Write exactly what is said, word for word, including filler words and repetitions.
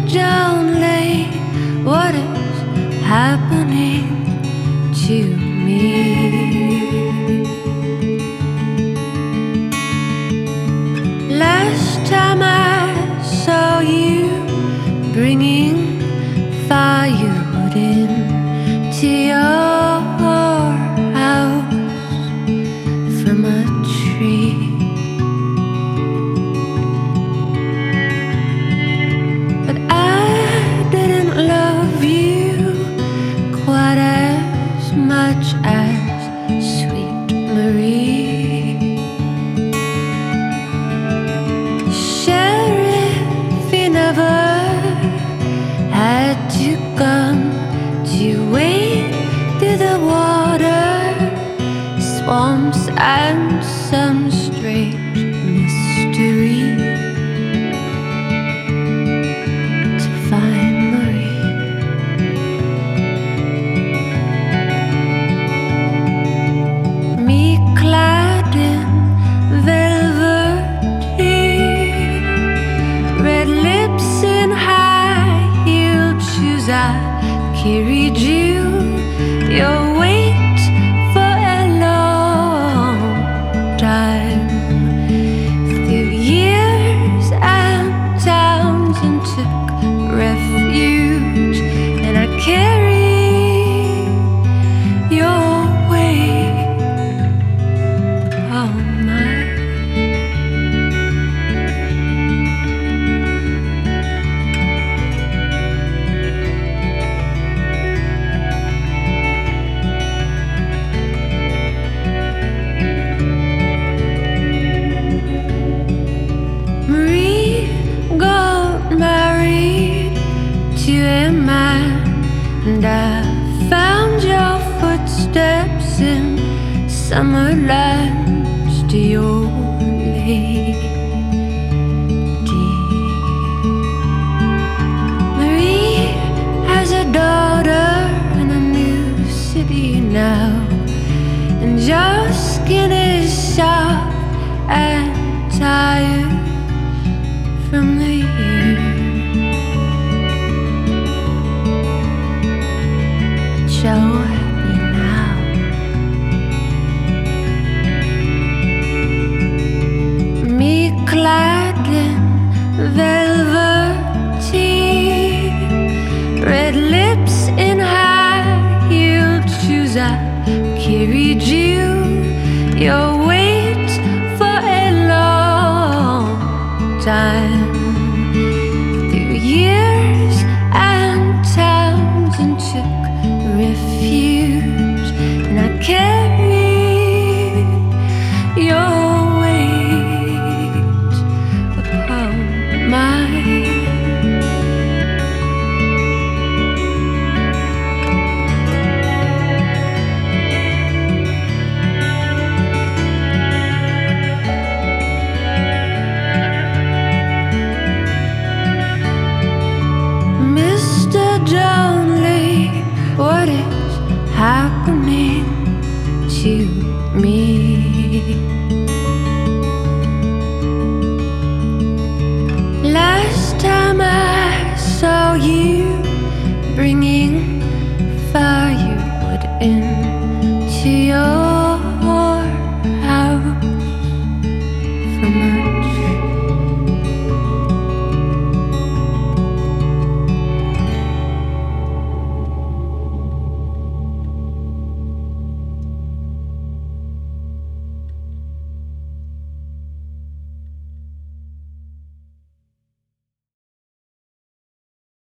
only what is happening to me. Last time I saw you bringing firewood into your house from a tree. But I didn't love you quite as much as sweet Marie. Sheriff, you never had to come to wade through the water, swamps and some strange mystery to find Marie. Me clad in velveteen, red lips in high-heeled shoes, I carried you your weight for a long time, through years and towns, and took refuge, and I carried your weight on mine. Marie got married to a man, and I found your footsteps in summer lands to your lady. Marie has a daughter in a new city now, and your skin is soft and tired from the year. So happy now. Me clad in velveteen, red lips in high-heeled shoes, I carried you your weight for a long time, through years and towns, and took refuge, and I carried your weight upon mine. Only what is happening to me. Last time I saw you bringing firewood into your house from a